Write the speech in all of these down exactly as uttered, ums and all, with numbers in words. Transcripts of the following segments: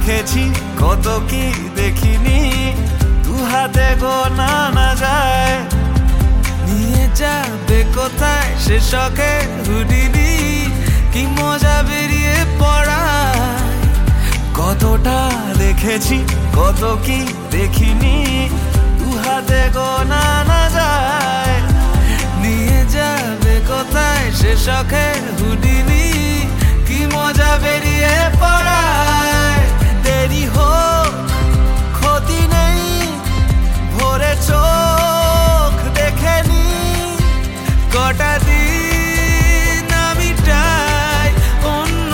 দেখেছি কত কি দেখিনি, দু হাতে গোনা না যায়। নিয়ে যাবে কোথায় সে শখের হুডিনি, কি মজা বেরিয়ে পড়ায়। কতটা দেখেছি কত কি দেখিনি, দু হাতে গোনা না যায়। নিয়ে যাবে কোথায় সে শখের হুডিনি, কি মজা বেরিয়ে পড়ায়। দেরি হোক ক্ষতি নেই, ভোরে চোখ দেখে নি, কটা দিন আমি চাই অন্য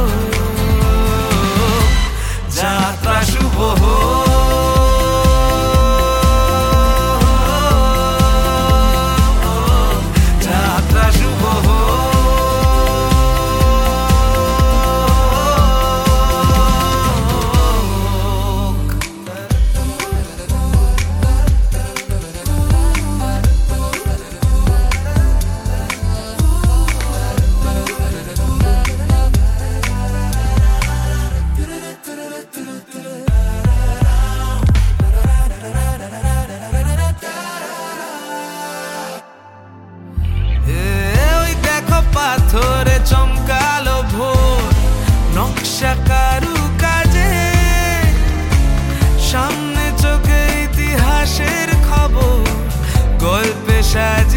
লোক। যাত্রা শুভ হোক, যাত্রা শুভ হোক। পাথরে চমকালো ভোর, নকশা কারু কাজে, সামনে চোখে ইতিহাসের খবর, গল্পে সাজ